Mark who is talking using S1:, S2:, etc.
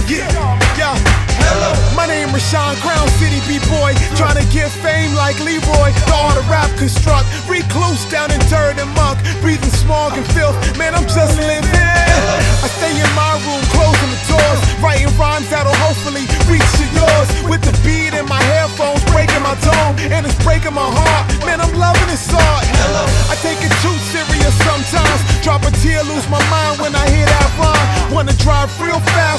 S1: Yeah. Hello. My name Rashawn, Crown City B-boy, trying to get fame like Leroy. The art of rap construct, recluse down in dirt and muck, breathing smog and filth. Man, I'm just living. I stay in my room, closing the doors, writing rhymes that'll hopefully reach to yours. With the beat in my headphones, breaking my tone, and it's breaking my heart. Man, I'm loving